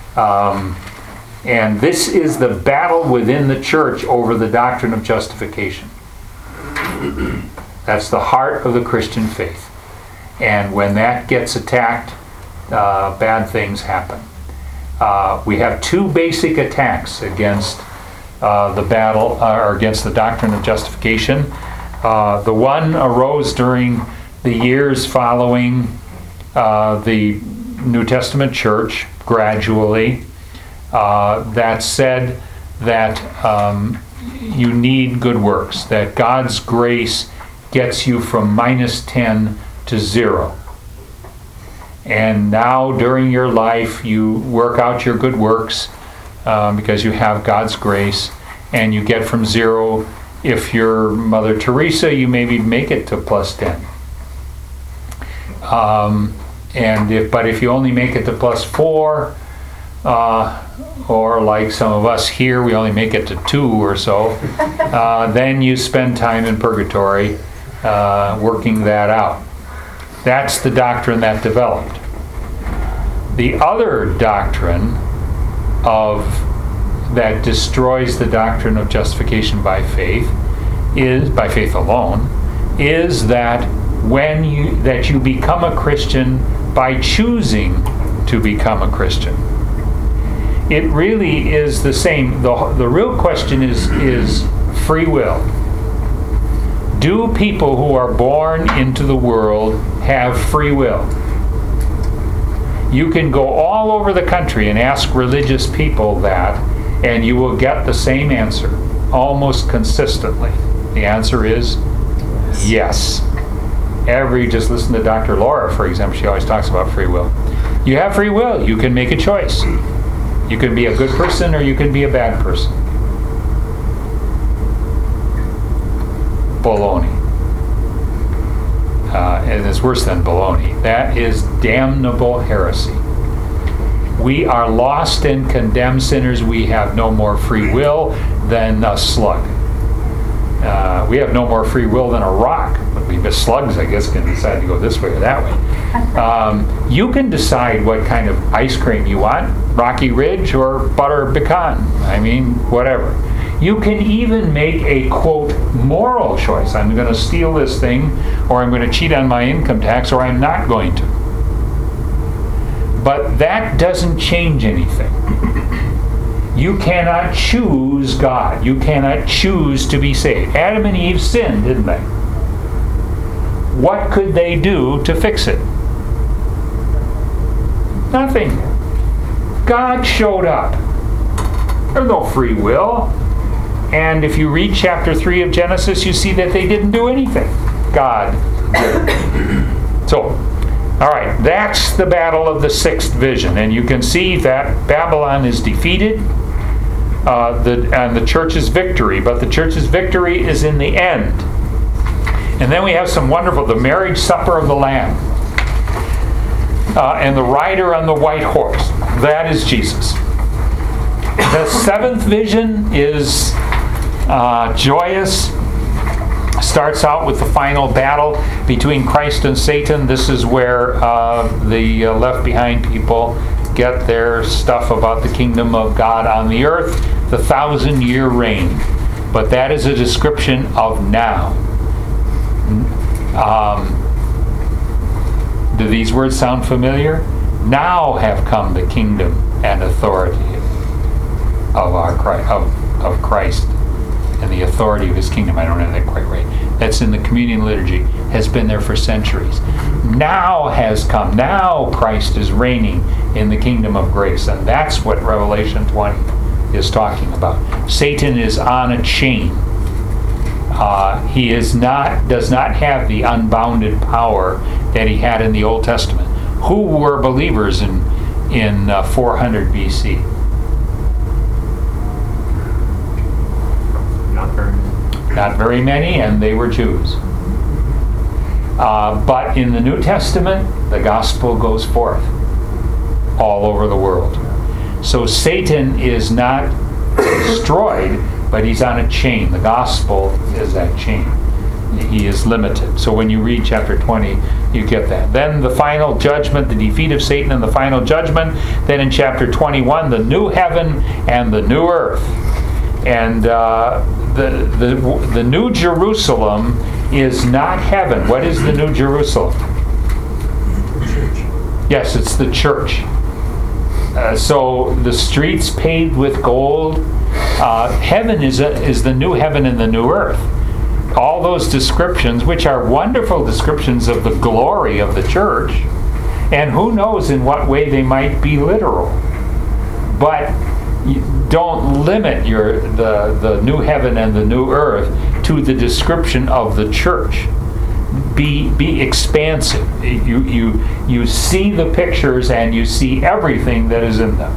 Speaker 1: And this is the battle within the church over the doctrine of justification. That's the heart of the Christian faith. And when that gets attacked, bad things happen. We have two basic attacks against the battle, or against the doctrine of justification. The one arose during the years following the New Testament church, gradually, that said that you need good works, that God's grace gets you from -10 to 0. And now during your life you work out your good works because you have God's grace, and you get from 0. If you're Mother Teresa, you maybe make it to +10. But if you only make it to +4, or like some of us here, we only make it to 2 or so, then you spend time in purgatory working that out. That's the doctrine that developed. The other doctrine that destroys the doctrine of justification by faith, is by faith alone, is that that you become a Christian by choosing to become a Christian. It really is the same. The real question is free will. Do people who are born into the world have free will? You can go all over the country and ask religious people that, and you will get the same answer almost consistently. The answer is yes. Just listen to Dr. Laura, for example. She always talks about free will. You have free will. You can make a choice. You can be a good person or you can be a bad person. Baloney. And it's worse than baloney. That is damnable heresy. We are lost and condemned sinners. We have no more free will than a slug. We have no more free will than a rock. But slugs, I guess, can decide to go this way or that way. You can decide what kind of ice cream you want, Rocky Ridge or butter pecan. I mean, whatever. You can even make a, quote, moral choice. I'm going to steal this thing, or I'm going to cheat on my income tax, or I'm not going to. But that doesn't change anything. You cannot choose God. You cannot choose to be saved. Adam and Eve sinned, didn't they? What could they do to fix it? Nothing. God showed up. There's no free will. And if you read chapter 3 of Genesis, you see that they didn't do anything. God did. So, all right, that's the battle of the sixth vision. And you can see that Babylon is defeated and the church's victory. But the church's victory is in the end. And then we have some wonderful, the marriage supper of the Lamb. And the rider on the white horse. That is Jesus. The seventh vision is joyous. Starts out with the final battle between Christ and Satan. This is where the Left Behind people get their stuff about the kingdom of God on the earth, the 1,000-year reign. But that is a description of now. Do these words sound familiar? Now have come the kingdom and authority of Christ and the authority of his kingdom. I don't have that quite right. That's in the communion liturgy, has been there for centuries. Now has come. Now Christ is reigning in the kingdom of grace. And that's what Revelation 20 is talking about. Satan is on a chain. He does not have the unbounded power that he had in the Old Testament. Who were believers in 400 BC? Not very many, and they were Jews. But in the New Testament, the gospel goes forth all over the world. So Satan is not destroyed, but he's on a chain. The gospel is that chain. He is limited. So when you read chapter 20, you get that. Then the final judgment, the defeat of Satan and the final judgment. Then in chapter 21, the new heaven and the new earth. And the New Jerusalem is not heaven. What is the New Jerusalem?
Speaker 7: The church.
Speaker 1: Yes, it's the church. So the streets paved with gold. Heaven is the new heaven and the new earth. All those descriptions, which are wonderful descriptions of the glory of the church, and who knows in what way they might be literal. But don't limit the new heaven and the new earth to the description of the church. Be expansive. You see the pictures and you see everything that is in them.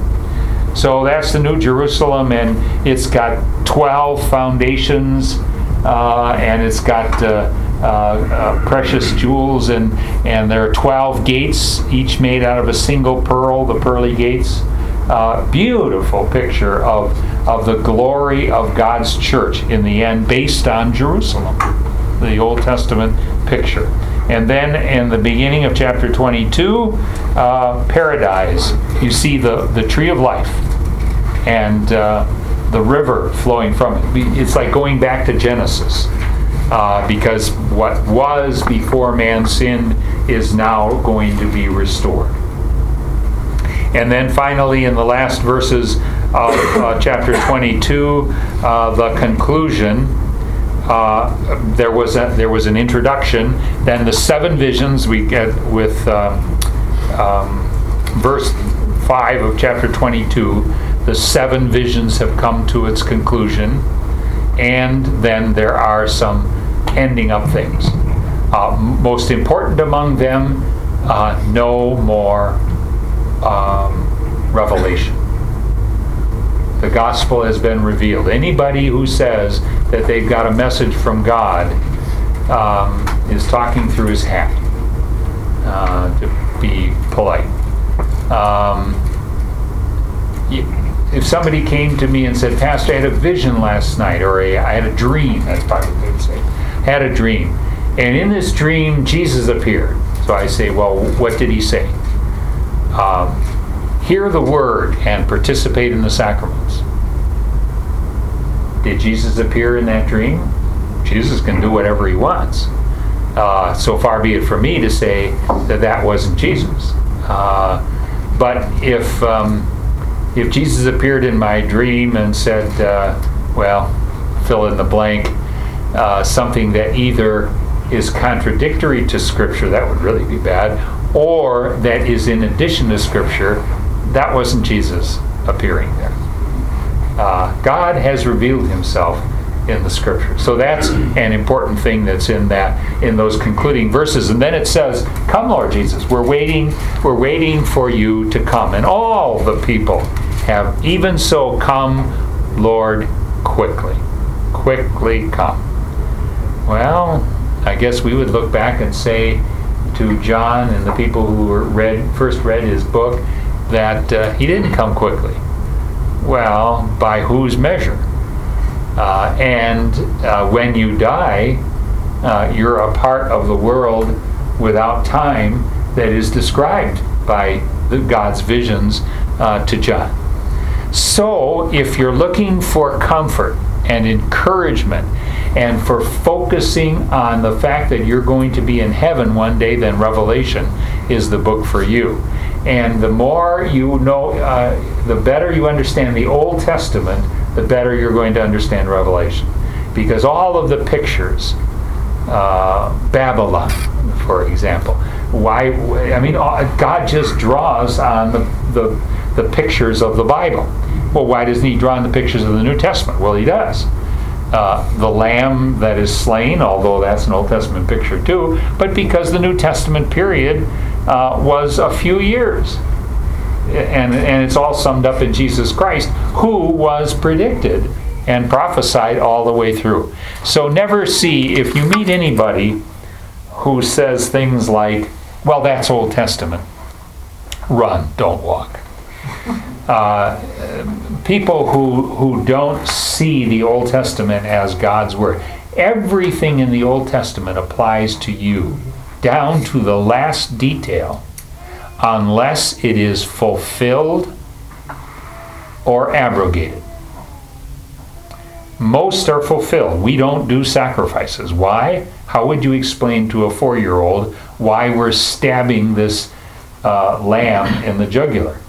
Speaker 1: So that's the New Jerusalem, and it's got 12 foundations, and it's got precious jewels, and there are 12 gates, each made out of a single pearl, the pearly gates. Beautiful picture of the glory of God's church in the end, based on Jerusalem, the Old Testament picture. And then in the beginning of chapter 22, paradise. You see the tree of life and the river flowing from it. It's like going back to Genesis, because what was before man sinned is now going to be restored. And then finally, in the last verses of chapter 22, the conclusion, there was an introduction. Then the 7 visions we get with verse 5 of chapter 22. The 7 visions have come to its conclusion, and then there are some ending up things. Most important among them, no more revelation. The gospel has been revealed. Anybody who says that they've got a message from God is talking through his hat, to be polite. If somebody came to me and said, Pastor, I had a vision last night, or I had a dream, that's probably what they would say. Had a dream. And in this dream, Jesus appeared. So I say, well, what did he say? Hear the word and participate in the sacraments. Did Jesus appear in that dream? Jesus can do whatever he wants. So far be it from me to say that wasn't Jesus. But if Jesus appeared in my dream and said, well, fill in the blank, something that either is contradictory to Scripture, that would really be bad, or that is in addition to Scripture, that wasn't Jesus appearing there. God has revealed himself in the Scripture. So that's an important thing that's in those concluding verses. And then it says, come, Lord Jesus, we're waiting for you to come. And all the people have, even so, come, Lord, quickly. Quickly come. Well, I guess we would look back and say to John and the people who first read his book that he didn't come quickly. Well, by whose measure? And when you die, you're a part of the world without time that is described by God's visions to John. So, if you're looking for comfort and encouragement and for focusing on the fact that you're going to be in heaven one day, then Revelation is the book for you. And the more you know, the better you understand the Old Testament, the better you're going to understand Revelation. Because all of the pictures, Babylon, for example, God just draws on the pictures of the Bible. Well, why doesn't he draw on the pictures of the New Testament? Well, he does. The lamb that is slain, although that's an Old Testament picture too, but because the New Testament period was a few years. And it's all summed up in Jesus Christ, who was predicted and prophesied all the way through. So never see, if you meet anybody who says things like, well, that's Old Testament, run, don't walk. People who don't see the Old Testament as God's Word. Everything in the Old Testament applies to you, down to the last detail, unless it is fulfilled or abrogated. Most are fulfilled. We don't do sacrifices. Why? How would you explain to a 4-year-old why we're stabbing this lamb in the jugular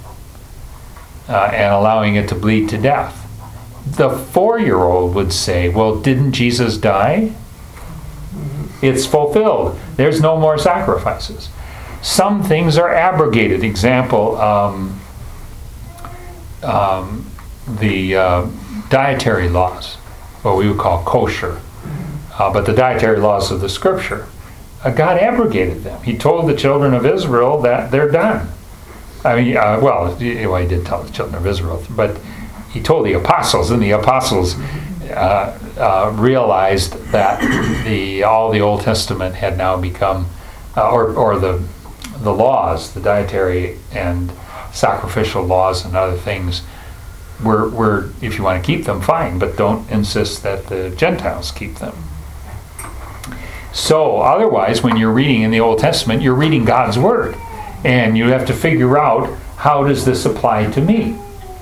Speaker 1: and allowing it to bleed to death? The 4-year-old would say, well, didn't Jesus die? It's fulfilled. There's no more sacrifices. Some things are abrogated. Example, the dietary laws, what we would call kosher, but the dietary laws of the Scripture, God abrogated them. He told the children of Israel that they're done. I mean, he did tell the children of Israel, but he told the apostles, and the apostles realized that all the Old Testament had now become, or the laws, the dietary and sacrificial laws and other things, were, if you want to keep them, fine, but don't insist that the Gentiles keep them. So otherwise, when you're reading in the Old Testament, you're reading God's Word, and you have to figure out, how does this apply to me?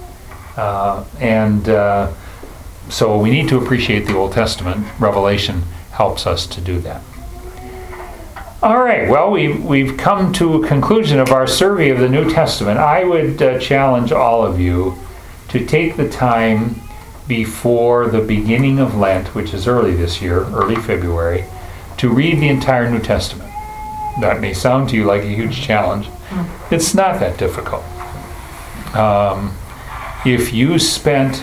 Speaker 1: So we need to appreciate the Old Testament. Revelation helps us to do that. All right, well, we've come to a conclusion of our survey of the New Testament. I would challenge all of you to take the time before the beginning of Lent, which is early this year, early February, to read the entire New Testament. That may sound to you like a huge challenge. It's not that difficult. If you spent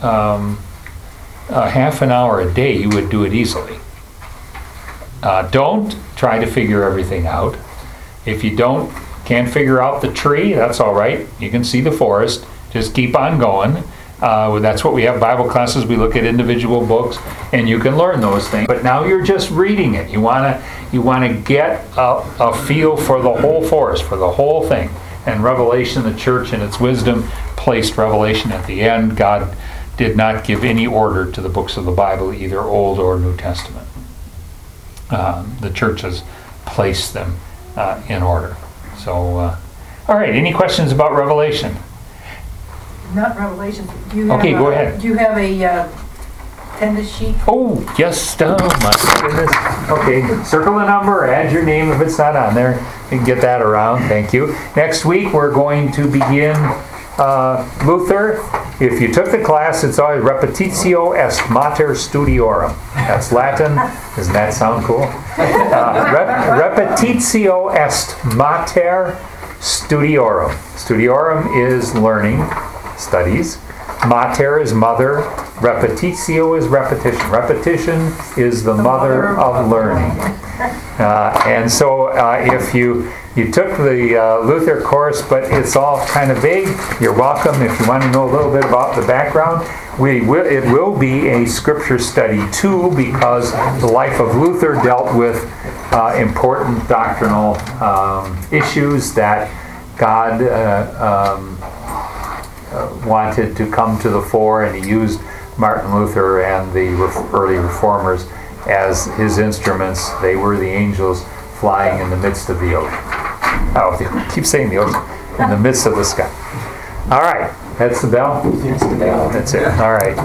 Speaker 1: a half an hour a day, you would do it easily. Don't try to figure everything out. If you can't figure out the tree, that's all right. You can see the forest. Just keep on going. That's what we have Bible classes. We look at individual books, and you can learn those things. But now you're just reading it. You want to get a feel for the whole forest, for the whole thing. And Revelation, the church in its wisdom, placed Revelation at the end. God did not give any order to the books of the Bible, either Old or New Testament. The church has placed them in order. So, all right, any questions about Revelation?
Speaker 5: Not Revelation.
Speaker 1: Okay, go ahead.
Speaker 5: Do you have a attendance sheet?
Speaker 1: Oh, yes. Oh, my goodness. Okay, circle the number, add your name if it's not on there. You can get that around. Thank you. Next week, we're going to begin Luther. If you took the class, it's always Repetitio est mater studiorum. That's Latin. Doesn't that sound cool? Repetitio est mater studiorum. Studiorum is learning, studies. Mater is mother. Repetitio is repetition. Repetition is the mother of learning. And so if you took the Luther course, but it's all kind of vague, you're welcome. If you want to know a little bit about the background, it will be a scripture study too, because the life of Luther dealt with important doctrinal issues that God wanted to come to the fore, and he used Martin Luther and the early reformers as his instruments. They were the angels flying in the midst of the ocean. Oh, I keep saying the ocean. In the midst of the sky. All right. That's the bell?
Speaker 6: That's the bell.
Speaker 1: That's it. All right.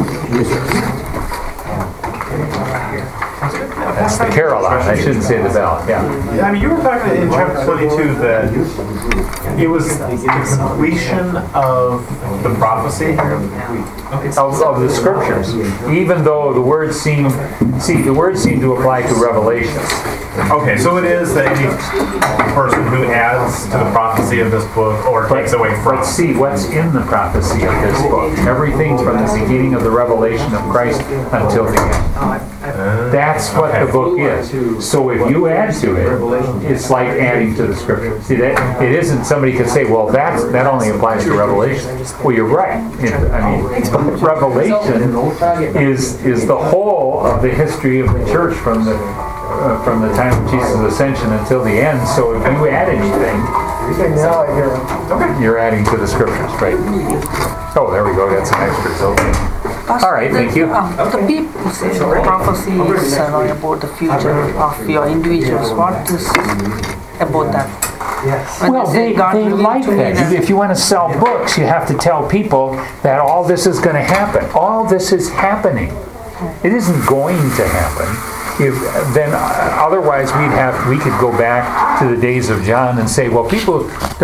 Speaker 1: That's the carillon. I shouldn't say the bell. Yeah.
Speaker 3: I mean, you were talking in chapter 22 that It was the completion of the prophecy.
Speaker 1: of the scriptures, even though the words seem to apply to Revelation.
Speaker 3: Okay, so it is that any person who adds to the prophecy of this book or takes away from.
Speaker 1: Let's see what's in the prophecy of this book. Everything from the beginning of the revelation of Christ until the end. That's what the book is. So if you add to it, it's like adding to the scripture. See, that it isn't somebody could say, well, that only applies to Revelation. Well, you're right. I mean, Revelation is the whole of the history of the church from the time of Jesus' ascension until the end. So if you add anything, you're adding to the scriptures, right? Oh, there we go. That's an extra. Okay. All right, thank you.
Speaker 8: The people say prophecy is about the future of your individuals. What is about that? When
Speaker 1: Well,
Speaker 8: say
Speaker 1: they
Speaker 8: God revealed
Speaker 1: like
Speaker 8: to me
Speaker 1: that. If you want to sell books, you have to tell people that all this is going to happen. All this is happening. It isn't going to happen. Then otherwise we could go back to the days of John and say, well, people don't